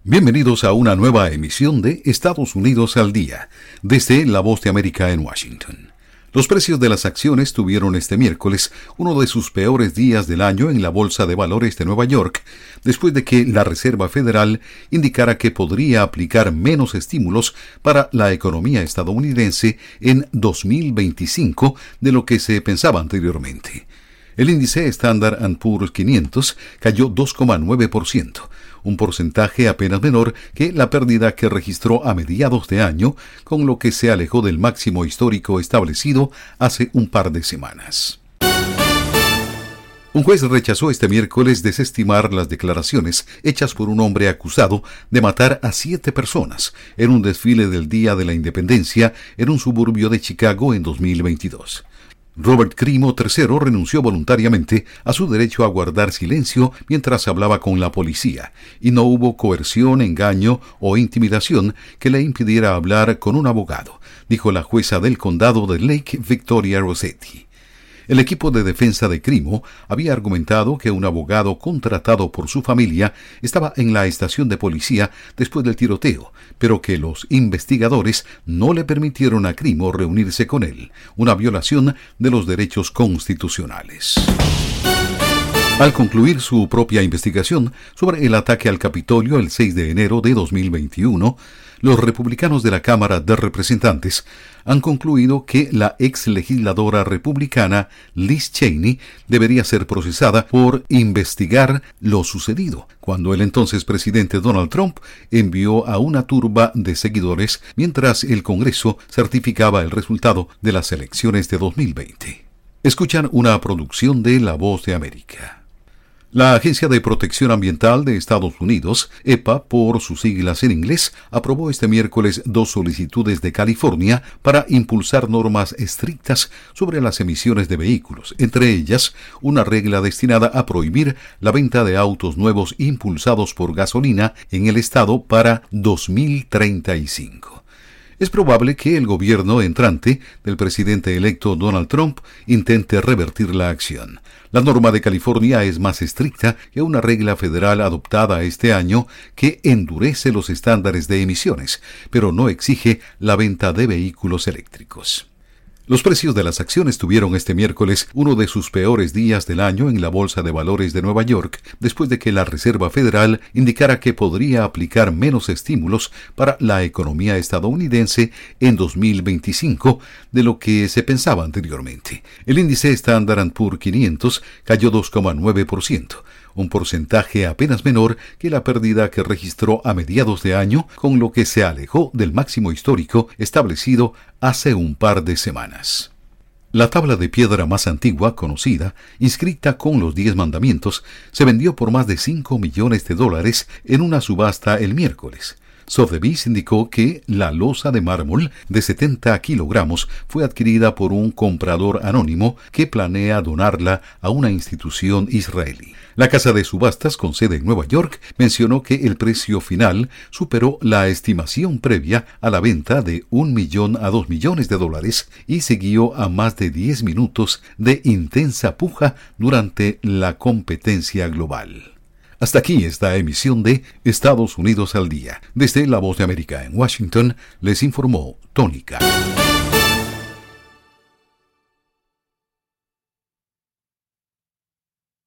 Bienvenidos a una nueva emisión de Estados Unidos al Día, desde La Voz de América en Washington. Los precios de las acciones tuvieron este miércoles uno de sus peores días del año en la Bolsa de Valores de Nueva York, después de que la Reserva Federal indicara que podría aplicar menos estímulos para la economía estadounidense en 2025 de lo que se pensaba anteriormente. El índice Standard & Poor's 500 cayó 2,9%, un porcentaje apenas menor que la pérdida que registró a mediados de año, con lo que se alejó del máximo histórico establecido hace un par de semanas. Un juez rechazó este miércoles desestimar las declaraciones hechas por un hombre acusado de matar a 7 personas en un desfile del Día de la Independencia en un suburbio de Chicago en 2022. Robert Crimo III renunció voluntariamente a su derecho a guardar silencio mientras hablaba con la policía, y no hubo coerción, engaño o intimidación que le impidiera hablar con un abogado, dijo la jueza del condado de Lake, Victoria Rossetti. El equipo de defensa de Crimo había argumentado que un abogado contratado por su familia estaba en la estación de policía después del tiroteo, pero que los investigadores no le permitieron a Crimo reunirse con él, una violación de los derechos constitucionales. Al concluir su propia investigación sobre el ataque al Capitolio el 6 de enero de 2021, los republicanos de la Cámara de Representantes han concluido que la ex legisladora republicana Liz Cheney debería ser procesada por investigar lo sucedido cuando el entonces presidente Donald Trump envió a una turba de seguidores mientras el Congreso certificaba el resultado de las elecciones de 2020. Escuchan una producción de La Voz de América. La Agencia de Protección Ambiental de Estados Unidos, EPA por sus siglas en inglés, aprobó este miércoles 2 solicitudes de California para impulsar normas estrictas sobre las emisiones de vehículos, entre ellas una regla destinada a prohibir la venta de autos nuevos impulsados por gasolina en el estado para 2035. Es probable que el gobierno entrante del presidente electo Donald Trump intente revertir la acción. La norma de California es más estricta que una regla federal adoptada este año que endurece los estándares de emisiones, pero no exige la venta de vehículos eléctricos. Los precios de las acciones tuvieron este miércoles uno de sus peores días del año en la Bolsa de Valores de Nueva York, después de que la Reserva Federal indicara que podría aplicar menos estímulos para la economía estadounidense en 2025 de lo que se pensaba anteriormente. El índice Standard & Poor's 500 cayó 2,9%. Un porcentaje apenas menor que la pérdida que registró a mediados de año, con lo que se alejó del máximo histórico establecido hace un par de semanas. La tabla de piedra más antigua conocida, inscrita con los 10 mandamientos, se vendió por más de $5 millones en una subasta el miércoles. Sotheby's indicó que la losa de mármol de 70 kilogramos fue adquirida por un comprador anónimo que planea donarla a una institución israelí. La casa de subastas con sede en Nueva York mencionó que el precio final superó la estimación previa a la venta de $1 millón a $2 millones y siguió a más de 10 minutos de intensa puja durante la competencia global. Hasta aquí esta emisión de Estados Unidos al Día. Desde La Voz de América en Washington, les informó Tónica.